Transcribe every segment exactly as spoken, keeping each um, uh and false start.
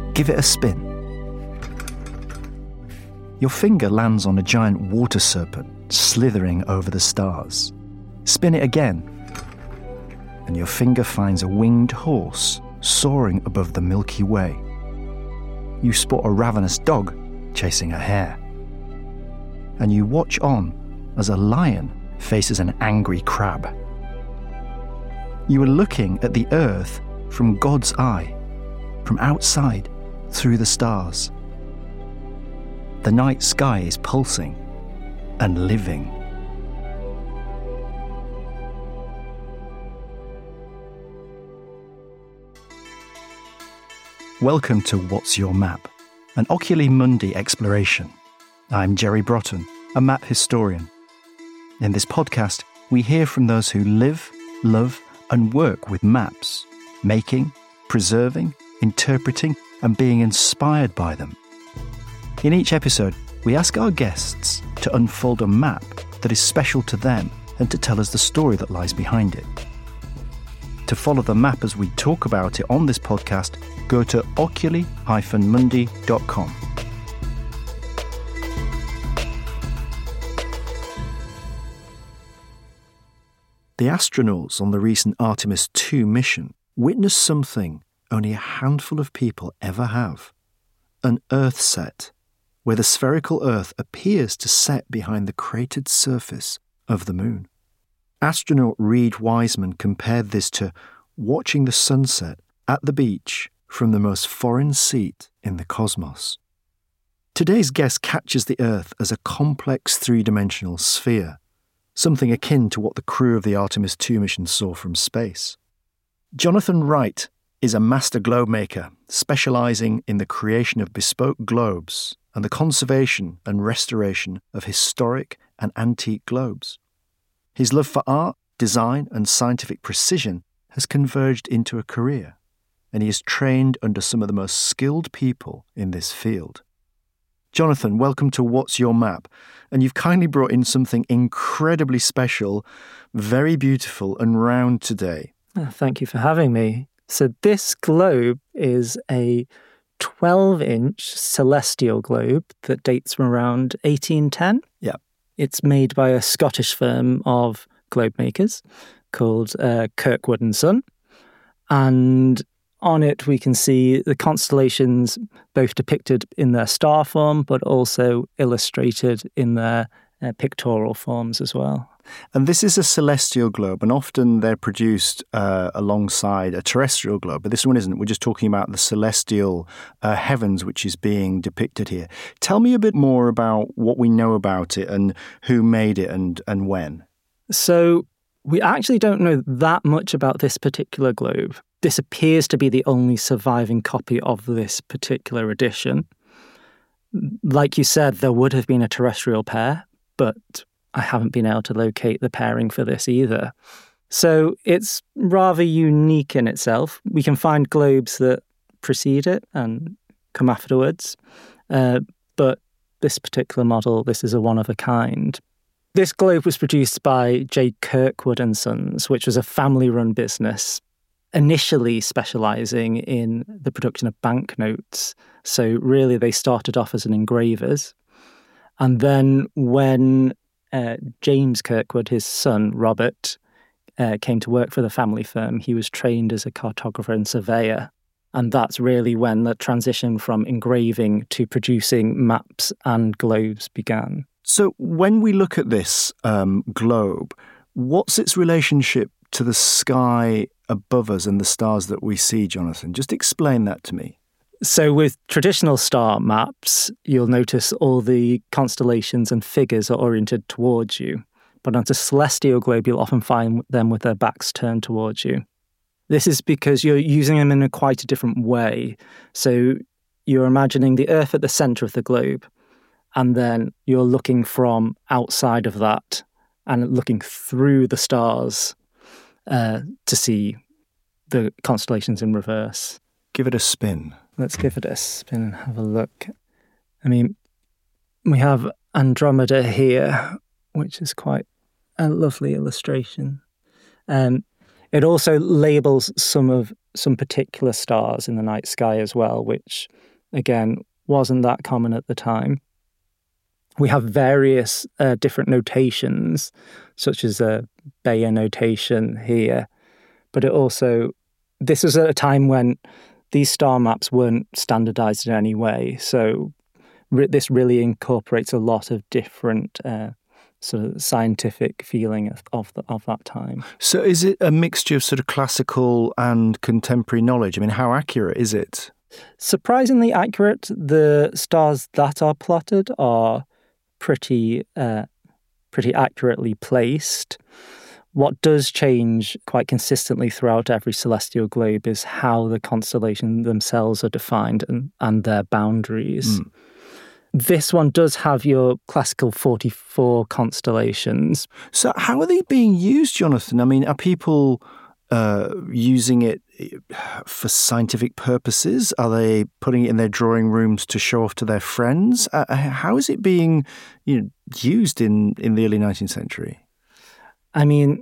Give it a spin. Your finger lands on a giant water serpent slithering over the stars. Spin it again, and your finger finds a winged horse soaring above the Milky Way. You spot a ravenous dog chasing a hare. And you watch on as a lion faces an angry crab. You are looking at the earth from God's eye, from outside, through the stars. The night sky is pulsing and living. Welcome to What's Your Map, an Oculi Mundi exploration. I'm Jerry Brotton, a map historian. In this podcast, we hear from those who live, love, and work with maps, making, preserving, interpreting, and being inspired by them. In each episode, we ask our guests to unfold a map that is special to them and to tell us the story that lies behind it. To follow the map as we talk about it on this podcast, go to oculi dash mundi dot com. The astronauts on the recent Artemis two mission witnessed something only a handful of people ever have. An Earth set, where the spherical Earth appears to set behind the cratered surface of the Moon. Astronaut Reid Wiseman compared this to watching the sunset at the beach from the most foreign seat in the cosmos. Today's guest captures the Earth as a complex three-dimensional sphere, something akin to what the crew of the Artemis two mission saw from space. Jonathan Wright is a master globe maker, specialising in the creation of bespoke globes and the conservation and restoration of historic and antique globes. His love for art, design, and scientific precision has converged into a career, and he is trained under some of the most skilled people in this field. Jonathan, welcome to What's Your Map? And you've kindly brought in something incredibly special, very beautiful and round today. Oh, thank you for having me. So this globe is a twelve-inch celestial globe that dates from around eighteen ten. Yeah. It's made by a Scottish firm of globe makers called uh, Kirkwood and Son. And on it, we can see the constellations both depicted in their star form, but also illustrated in their uh, pictorial forms as well. And this is a celestial globe, and often they're produced uh, alongside a terrestrial globe, but this one isn't. We're just talking about the celestial uh, heavens, which is being depicted here. Tell me a bit more about what we know about it and who made it and, and when. So we actually don't know that much about this particular globe. This appears to be the only surviving copy of this particular edition. Like you said, there would have been a terrestrial pair, but I haven't been able to locate the pairing for this either. So it's rather unique in itself. We can find globes that precede it and come afterwards, uh, but this particular model, this is a one-of-a-kind. This globe was produced by J. Kirkwood and Sons, which was a family-run business, initially specialising in the production of banknotes. So really they started off as an engravers. And then when uh, James Kirkwood, his son, Robert, uh, came to work for the family firm, he was trained as a cartographer and surveyor. And that's really when the transition from engraving to producing maps and globes began. So when we look at this um, globe, what's its relationship to the sky above us and the stars that we see, Jonathan? Just explain that to me. So with traditional star maps, you'll notice all the constellations and figures are oriented towards you. But on a celestial globe, you'll often find them with their backs turned towards you. This is because you're using them in a quite a different way. So you're imagining the Earth at the centre of the globe, and then you're looking from outside of that and looking through the stars uh, to see the constellations in reverse. Give it a spin. Let's give it a spin and have a look. I mean, we have Andromeda here, which is quite a lovely illustration. Um, it also labels some of some particular stars in the night sky as well, which, again, wasn't that common at the time. We have various uh, different notations, such as a Bayer notation here, but it also, this was at a time when these star maps weren't standardized in any way, so re- this really incorporates a lot of different uh, sort of scientific feeling of of, the, of that time. So is it a mixture of sort of classical and contemporary knowledge? I mean, how accurate is it? Surprisingly accurate. The stars that are plotted are pretty uh, pretty accurately placed. What does change quite consistently throughout every celestial globe is how the constellations themselves are defined and, and their boundaries. Mm. This one does have your classical forty-four constellations. So how are they being used, Jonathan? I mean, are people uh, using it for scientific purposes? Are they putting it in their drawing rooms to show off to their friends? Uh, how is it being, you know, used in, in the early nineteenth century? I mean,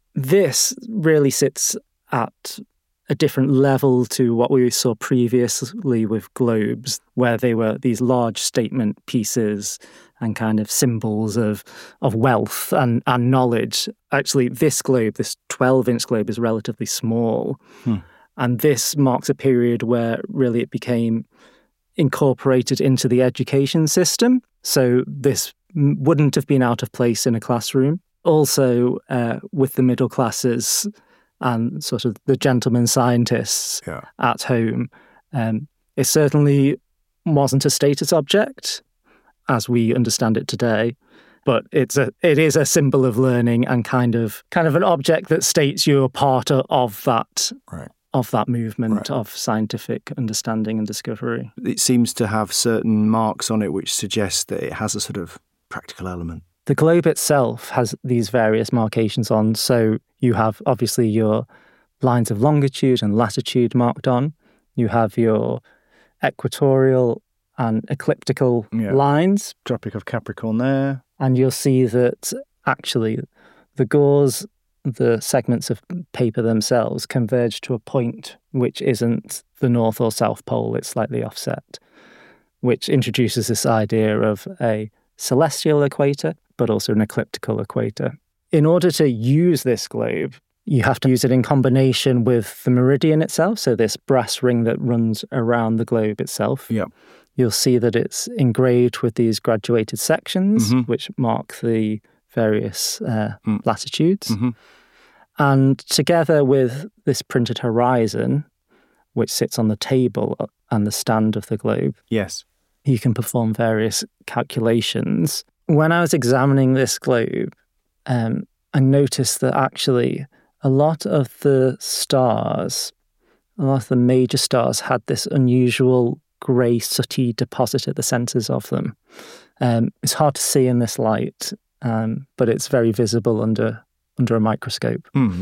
this really sits at a different level to what we saw previously with globes, where they were these large statement pieces and kind of symbols of of wealth and, and knowledge. Actually, this globe, this twelve-inch globe, is relatively small. Hmm. And this marks a period where really it became incorporated into the education system. So this wouldn't have been out of place in a classroom. Also, uh, with the middle classes and sort of the gentleman scientists yeah. at home, um, it certainly wasn't a status object as we understand it today, but it's a it is a symbol of learning and kind of kind of an object that states you're part of, of that right. of that movement right. of scientific understanding and discovery. It seems to have certain marks on it which suggest that it has a sort of practical element. The globe itself has these various markations on, so you have obviously your lines of longitude and latitude marked on. You have your equatorial and ecliptical yeah. lines. Tropic of Capricorn there. And you'll see that actually the gauze, the segments of paper themselves, converge to a point which isn't the North or South Pole, it's slightly offset, which introduces this idea of a celestial equator, but also an ecliptical equator. In order to use this globe, you have to use it in combination with the meridian itself, so this brass ring that runs around the globe itself. Yeah. You'll see that it's engraved with these graduated sections, mm-hmm. which mark the various uh, mm. latitudes. Mm-hmm. And together with this printed horizon, which sits on the table and the stand of the globe, yes, you can perform various calculations. When I was examining this globe, um, I noticed that actually a lot of the stars, a lot of the major stars had this unusual grey, sooty deposit at the centres of them. Um, it's hard to see in this light, um, but it's very visible under under a microscope. Mm-hmm.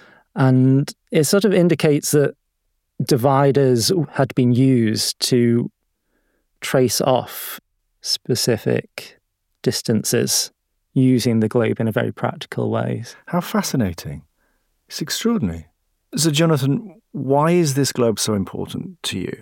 And it sort of indicates that dividers had been used to trace off specific distances using the globe in a very practical way. How fascinating. It's extraordinary. So, Jonathan, why is this globe so important to you?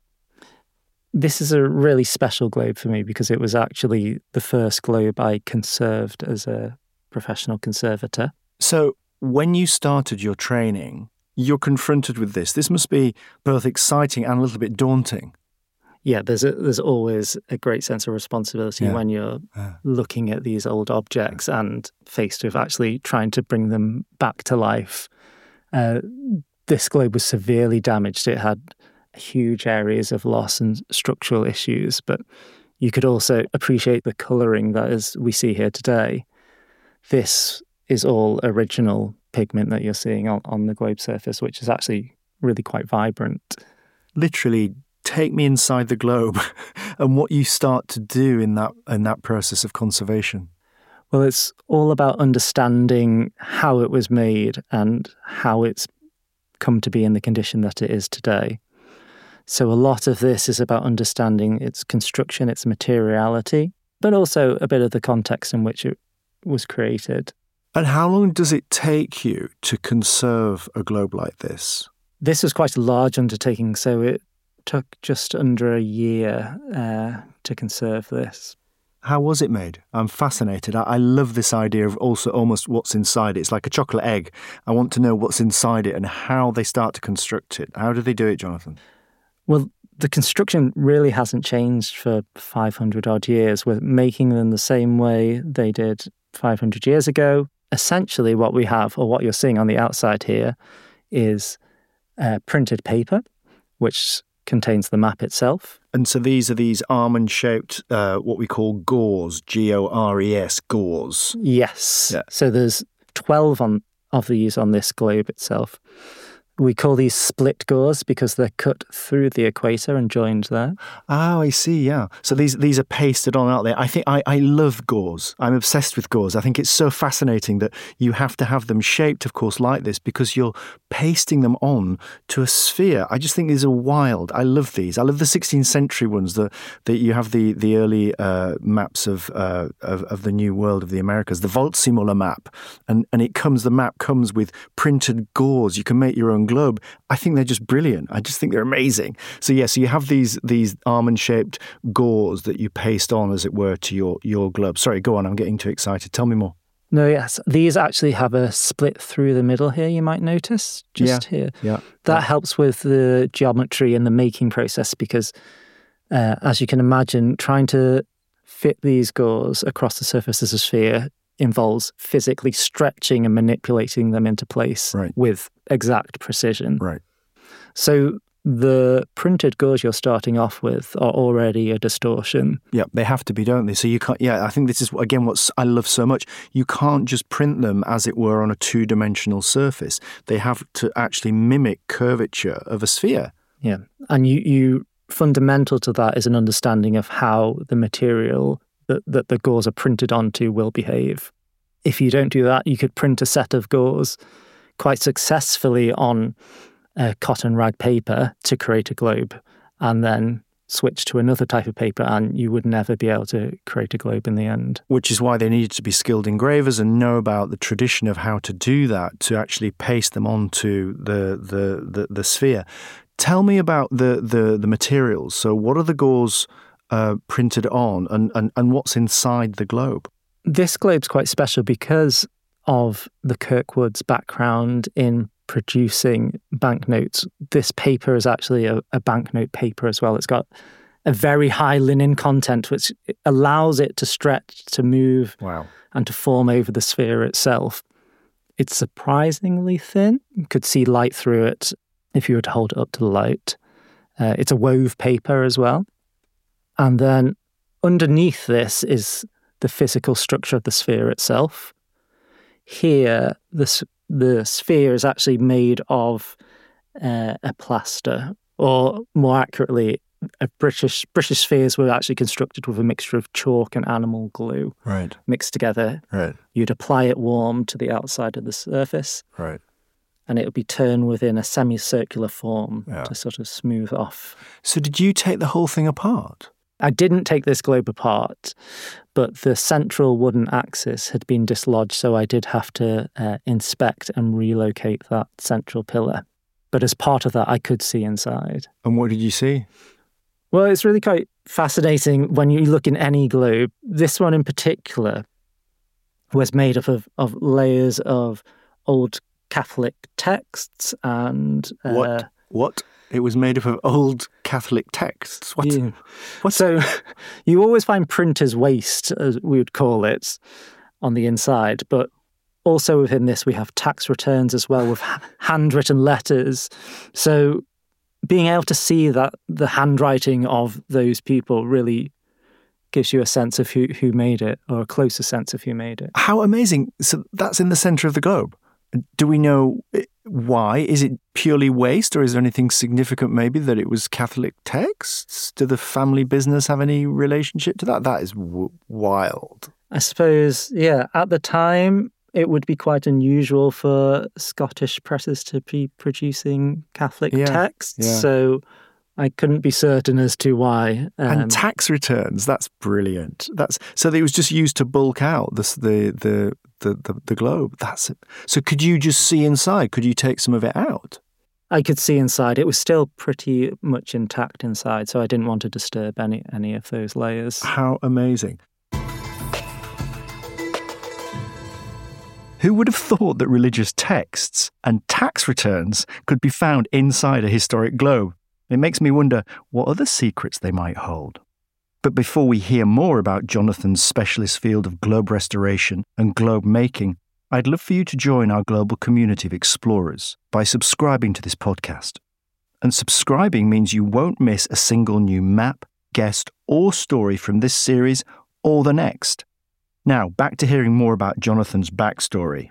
This is a really special globe for me because it was actually the first globe I conserved as a professional conservator. So, when you started your training, you're confronted with this. This must be both exciting and a little bit daunting. Yeah, there's a, there's always a great sense of responsibility yeah. when you're yeah. looking at these old objects yeah. and faced with actually trying to bring them back to life. Uh, this globe was severely damaged. It had huge areas of loss and structural issues, but you could also appreciate the colouring that as we see here today. This is all original pigment that you're seeing on, on the globe surface, which is actually really quite vibrant. Literally, take me inside the globe and what you start to do in that in that process of conservation. Well, it's all about understanding how it was made and how it's come to be in the condition that it is today. So a lot of this is about understanding its construction, its materiality, but also a bit of the context in which it was created. And how long does it take you to conserve a globe like this? This was quite a large undertaking, so it took just under a year uh, to conserve this. How was it made? I'm fascinated. I, I love this idea of also almost what's inside it. It's like a chocolate egg. I want to know what's inside it and how they start to construct it. How do they do it, Jonathan? Well, the construction really hasn't changed for five hundred odd years. We're making them the same way they did five hundred years ago. Essentially what we have, or what you're seeing on the outside here, is uh, printed paper, which contains the map itself. And so these are these almond-shaped, uh, what we call gores, G O R E S, gores. Yes. Yeah. So there's twelve on, of these on this globe itself. We call these split gores because they're cut through the equator and joined there. Oh, I see, yeah. So these these are pasted on, aren't they? I think I, I love gores. I'm obsessed with gores. I think it's so fascinating that you have to have them shaped, of course, like this because you're pasting them on to a sphere. I just think these are wild. I love these. I love the sixteenth century ones. The, the you have the the early uh, maps of, uh, of of the New World of the Americas, the Waldseemüller map, and and it comes. The map comes with printed gores. You can make your own globe. I think they're just brilliant. I just think they're amazing. So yeah, so you have these these almond-shaped gores that you paste on, as it were, to your your globe. Sorry, go on. I'm getting too excited. Tell me more. No, yes. These actually have a split through the middle here, you might notice, just yeah, here. Yeah. That yeah. helps with the geometry and the making process because, uh, as you can imagine, trying to fit these gores across the surface of a sphere involves physically stretching and manipulating them into place right. with exact precision. Right. So the printed gores you're starting off with are already a distortion. Yeah, they have to be, don't they? So you can't, yeah, I think this is, again, what I love so much. You can't just print them, as it were, on a two-dimensional surface. They have to actually mimic curvature of a sphere. Yeah, and you, you fundamental to that is an understanding of how the material that, that the gores are printed onto will behave. If you don't do that, you could print a set of gores quite successfully on uh, cotton rag paper to create a globe and then switch to another type of paper and you would never be able to create a globe in the end. Which is why they needed to be skilled engravers and know about the tradition of how to do that, to actually paste them onto the the, the, the sphere. Tell me about the, the, the materials. So what are the gores uh, printed on and, and, and what's inside the globe? This globe's quite special because of the Kirkwood's background in producing banknotes. This paper is actually a, a banknote paper as well. It's got a very high linen content, which allows it to stretch, to move, wow. and to form over the sphere itself. It's surprisingly thin. You could see light through it if you were to hold it up to the light. Uh, it's a wove paper as well. And then underneath this is the physical structure of the sphere itself. Here, the, the sphere is actually made of uh, a plaster, or more accurately, a British British spheres were actually constructed with a mixture of chalk and animal glue right. mixed together. Right. You'd apply it warm to the outside of the surface. Right. And it would be turned within a semicircular form yeah. to sort of smooth off. So did you take the whole thing apart? I didn't take this globe apart, but the central wooden axis had been dislodged, so I did have to uh, inspect and relocate that central pillar. But as part of that, I could see inside. And what did you see? Well, it's really quite fascinating when you look in any globe. This one in particular was made up of, of layers of old Catholic texts and... Uh, what? What? It was made up of old Catholic texts? What? Yeah. what? So you always find printer's waste, as we would call it, on the inside. But also within this, we have tax returns as well with handwritten letters. So being able to see that the handwriting of those people really gives you a sense of who, who made it, or a closer sense of who made it. How amazing. So that's in the centre of the globe. Do we know why? Is it purely waste, or is there anything significant maybe that it was Catholic texts? Do the family business have any relationship to that? That is w- wild. I suppose, yeah, at the time, it would be quite unusual for Scottish presses to be producing Catholic yeah, texts. Yeah. So I couldn't be certain as to why. Um, and um, tax returns, that's brilliant. That's so it was just used to bulk out the the the the, the, the globe. That's it. So could you just see inside? Could you take some of it out? I could see inside. It was still pretty much intact inside, so I didn't want to disturb any, any of those layers. How amazing. Who would have thought that religious texts and tax returns could be found inside a historic globe? It makes me wonder what other secrets they might hold. But before we hear more about Jonathan's specialist field of globe restoration and globe making, I'd love for you to join our global community of explorers by subscribing to this podcast. And subscribing means you won't miss a single new map, guest, or story from this series or the next. Now, back to hearing more about Jonathan's backstory.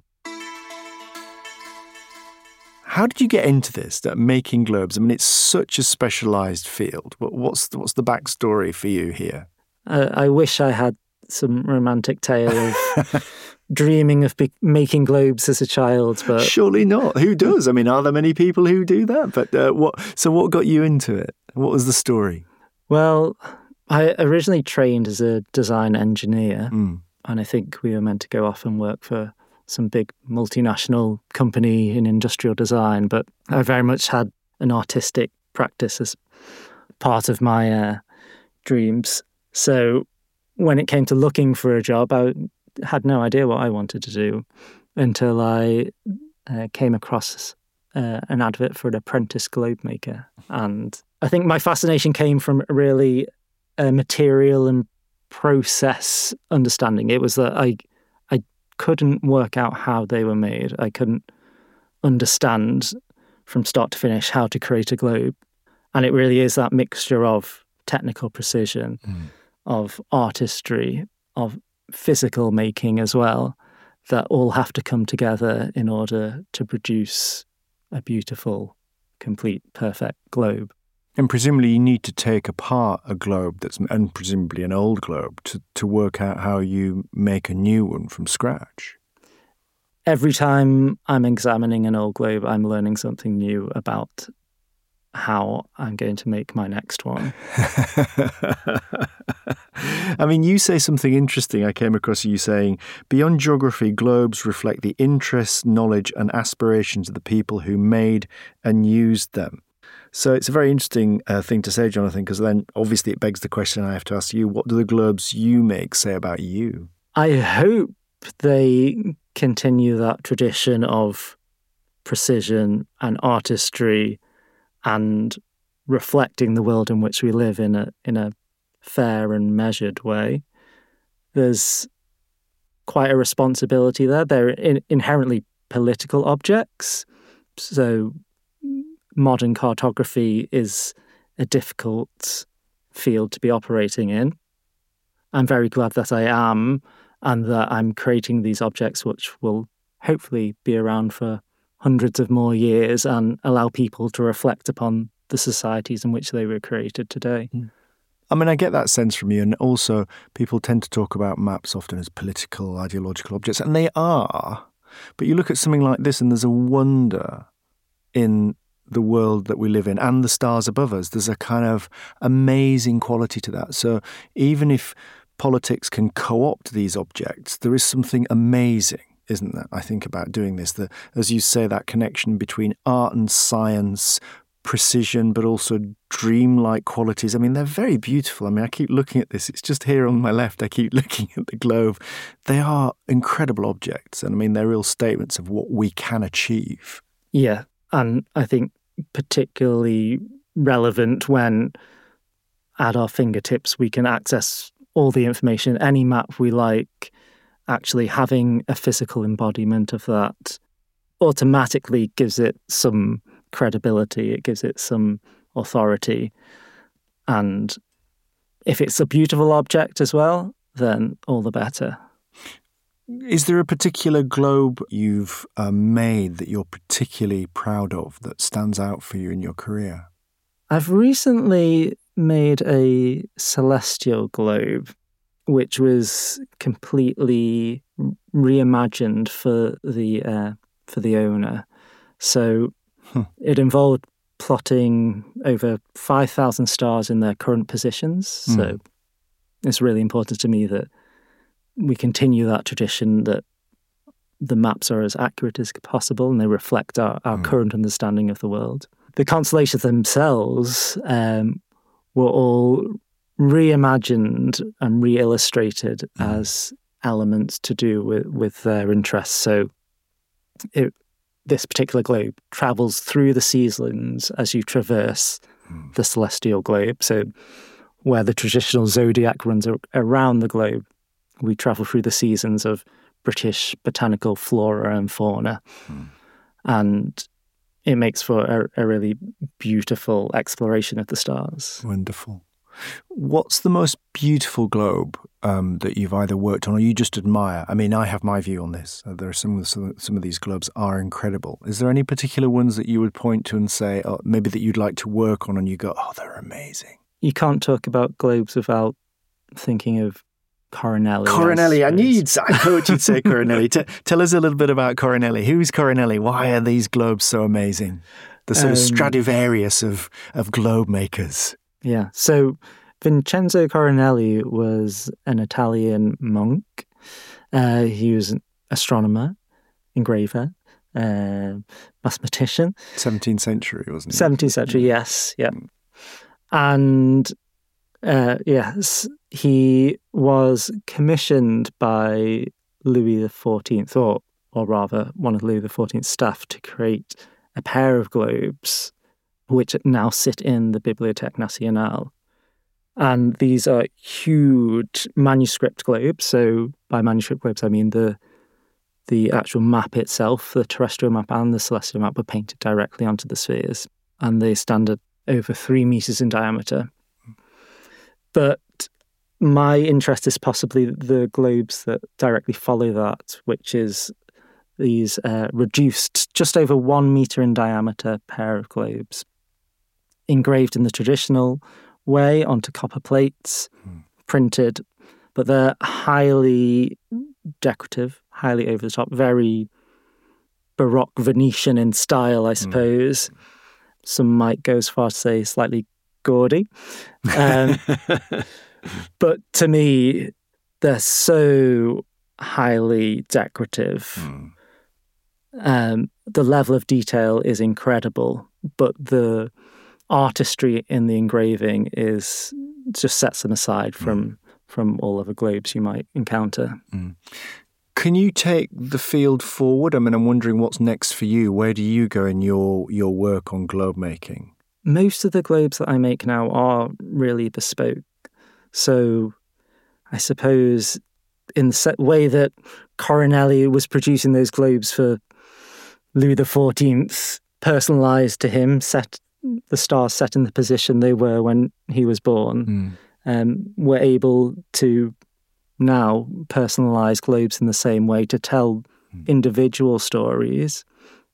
How did you get into this, that making globes? I mean, it's such a specialised field. What's the, what's the backstory for you here? Uh, I wish I had some romantic tale of dreaming of be- making globes as a child, but surely not. Who does? I mean, are there many people who do that? But uh, what? So, what got you into it? What was the story? Well, I originally trained as a design engineer. Mm. And I think we were meant to go off and work for some big multinational company in industrial design. But I very much had an artistic practice as part of my uh, dreams. So when it came to looking for a job, I had no idea what I wanted to do until I uh, came across uh, an advert for an apprentice globe maker. And I think my fascination came from really a material and process understanding. It was that I I couldn't work out how they were made. I couldn't understand from start to finish how to create a globe. And it really is that mixture of technical precision, mm. of artistry, of physical making as well, that all have to come together in order to produce a beautiful, complete, perfect globe. And presumably you need to take apart a globe that's, and presumably an old globe, to, to work out how you make a new one from scratch. Every time I'm examining an old globe, I'm learning something new about how I'm going to make my next one. I mean, you say something interesting. I came across you saying, beyond geography, globes reflect the interests, knowledge and aspirations of the people who made and used them. So it's a very interesting uh, thing to say, Jonathan, because then obviously it begs the question I have to ask you, what do the globes you make say about you? I hope they continue that tradition of precision and artistry and reflecting the world in which we live in a in a fair and measured way. There's quite a responsibility there. They're in, inherently political objects, so modern cartography is a difficult field to be operating in. I'm very glad that I am, and that I'm creating these objects which will hopefully be around for hundreds of more years and allow people to reflect upon the societies in which they were created today. I mean, I get that sense from you, and also people tend to talk about maps often as political, ideological objects, and they are, but you look at something like this and there's a wonder in the world that we live in and the stars above us. There's a kind of amazing quality to that. So even if politics can co-opt these objects, there is something amazing, isn't there, I think, about doing this? The, as you say, that connection between art and science, precision, but also dreamlike qualities. I mean, they're very beautiful. I mean, I keep looking at this. It's just here on my left. I keep looking at the globe. They are incredible objects. And I mean, they're real statements of what we can achieve. Yeah. And I think particularly relevant when at our fingertips we can access all the information, any map we like. Actually having a physical embodiment of that automatically gives it some credibility, it gives it some authority. And if it's a beautiful object as well, then all the better. Is there a particular globe you've uh, made that you're particularly proud of, that stands out for you in your career? I've recently made a celestial globe, which was completely reimagined for the uh, for the owner. So huh. It involved plotting over five thousand stars in their current positions. Mm. So it's really important to me that we continue that tradition, that the maps are as accurate as possible and they reflect our, our mm. current understanding of the world. the constellations themselves um, were all reimagined and re-illustrated mm. as elements to do with, with their interests. So it, this particular globe travels through the seasons as you traverse mm. the celestial globe. So where the traditional zodiac runs around the globe, we travel through the seasons of British botanical flora and fauna. Mm. And it makes for a, a really beautiful exploration of the stars. Wonderful. What's the most beautiful globe um, that you've either worked on or you just admire? I mean, I have my view on this. There are some, some, some of these globes are incredible. Is there any particular ones that you would point to and say, oh, maybe that you'd like to work on and you go, oh, they're amazing? You can't talk about globes without thinking of Coronelli. Coronelli, I, I knew you'd say, I thought you'd say Coronelli. T- tell us a little bit about Coronelli. Who's Coronelli? Why are these globes so amazing? The sort um, of Stradivarius of, of globe makers. Yeah, so Vincenzo Coronelli was an Italian monk. Uh, he was an astronomer, engraver, uh, mathematician. seventeenth century, wasn't he? seventeenth century, yes, yeah. And uh, yes, he was commissioned by Louis the fourteenth, or, or rather one of Louis the fourteenth's staff, to create a pair of globes which now sit in the Bibliothèque Nationale. And these are huge manuscript globes. So by manuscript globes, I mean the the actual map itself, the terrestrial map and the celestial map, were painted directly onto the spheres. And they stand at over three meters in diameter. But my interest is possibly the globes that directly follow that, which is these uh, reduced, just over one meter in diameter pair of globes, engraved in the traditional way onto copper plates, mm. printed, but they're highly decorative, highly over the top, very Baroque Venetian in style, I suppose. Mm. Some might go as far as to say slightly gaudy. Um, but to me, they're so highly decorative. Mm. Um, the level of detail is incredible, but the artistry in the engraving is just sets them aside from mm. from all other globes you might encounter. Mm. Can you take the field forward? I mean, I'm wondering what's next for you. Where do you go in your your work on globe making? Most of the globes that I make now are really bespoke. So I suppose in the way that Coronelli was producing those globes for Louis the fourteenth, personalised to him, set the stars set in the position they were when he was born, mm. um, we're able to now personalise globes in the same way to tell mm. individual stories.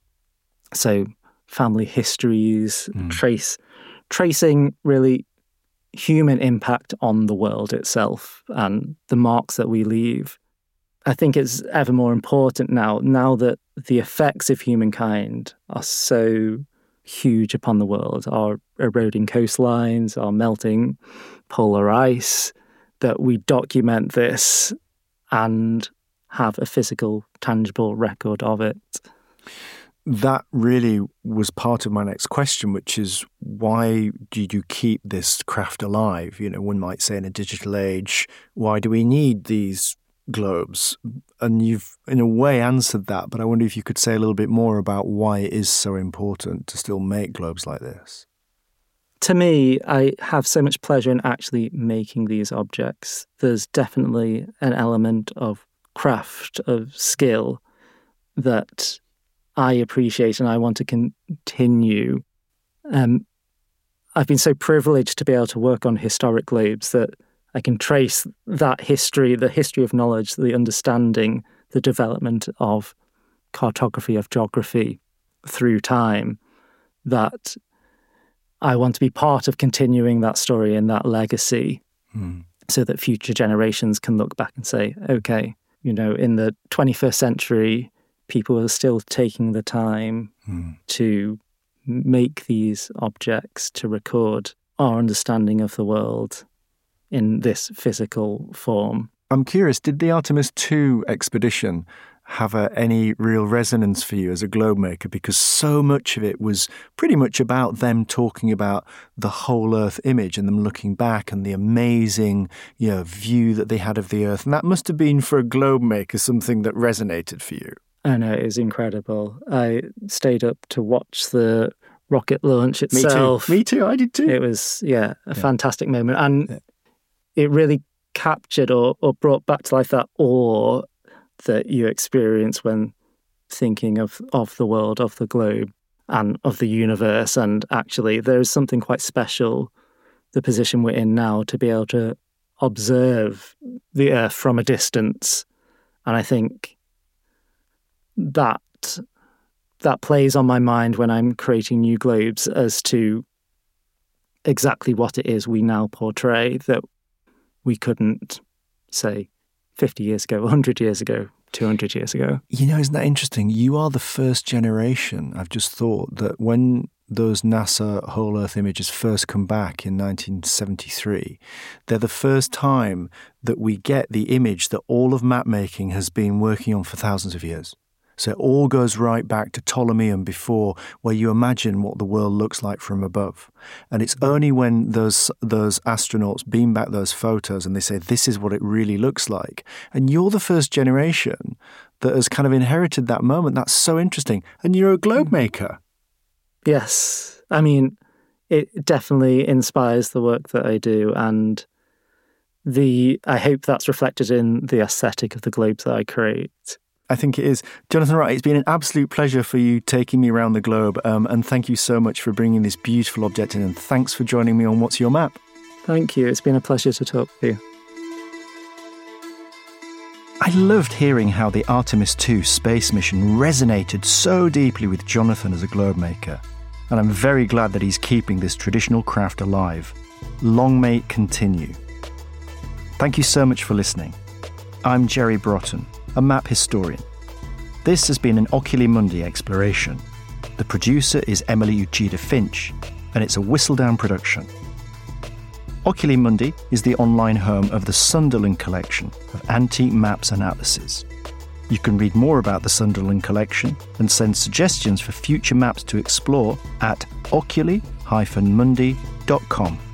So family histories, mm. trace tracing really human impact on the world itself and the marks that we leave. I think it's ever more important now, now that the effects of humankind are so huge upon the world, our eroding coastlines, our melting polar ice, that we document this and have a physical, tangible record of it. That really was part of my next question, which is why do you keep this craft alive? You know, one might say in a digital age, why do we need these globes? And you've, in a way, answered that, but I wonder if you could say a little bit more about why it is so important to still make globes like this. To me, I have so much pleasure in actually making these objects. There's definitely an element of craft, of skill that I appreciate and I want to continue. Um, I've been so privileged to be able to work on historic globes that I can trace that history, the history of knowledge, the understanding, the development of cartography, of geography through time, that I want to be part of continuing that story and that legacy mm. so that future generations can look back and say, okay, you know, in the twenty-first century, people are still taking the time mm. to make these objects, to record our understanding of the world in this physical form. I'm curious, did the Artemis two expedition have a, any real resonance for you as a globe maker, because so much of it was pretty much about them talking about the whole Earth image and them looking back and the amazing, you know, view that they had of the Earth. And that must have been, for a globe maker, something that resonated for you. I know, it was incredible. I stayed up to watch the rocket launch itself. Me too. Me too. I did too. It was, yeah, a yeah. fantastic moment. And yeah. it really captured or, or brought back to life that awe that you experience when thinking of, of the world, of the globe, and of the universe. And actually, there is something quite special, the position we're in now, to be able to observe the Earth from a distance. And I think that that plays on my mind when I'm creating new globes as to exactly what it is we now portray that we couldn't, say, fifty years ago, one hundred years ago, two hundred years ago. You know, isn't that interesting? You are the first generation, I've just thought, that when those NASA whole Earth images first come back in nineteen seventy-three, they're the first time that we get the image that all of mapmaking has been working on for thousands of years. So it all goes right back to Ptolemy and before, where you imagine what the world looks like from above. And it's only when those those astronauts beam back those photos and they say, this is what it really looks like. And you're the first generation that has kind of inherited that moment. That's so interesting. And you're a globe maker. Yes. I mean, it definitely inspires the work that I do. And the I hope that's reflected in the aesthetic of the globes that I create. I think it is. Jonathan Wright, it's been an absolute pleasure for you taking me around the globe, um, and thank you so much for bringing this beautiful object in, and thanks for joining me on What's Your Map? Thank you. It's been a pleasure to talk to you. I loved hearing how the Artemis two space mission resonated so deeply with Jonathan as a globe maker, and I'm very glad that he's keeping this traditional craft alive. Long may it continue. Thank you so much for listening. I'm Jerry Broughton, a map historian. This has been an Oculi Mundi exploration. The producer is Emily Uchida Finch, and it's a Whistledown production. Oculi Mundi is the online home of the Sunderland Collection of antique maps and atlases. You can read more about the Sunderland Collection and send suggestions for future maps to explore at oculi dash mundi dot com.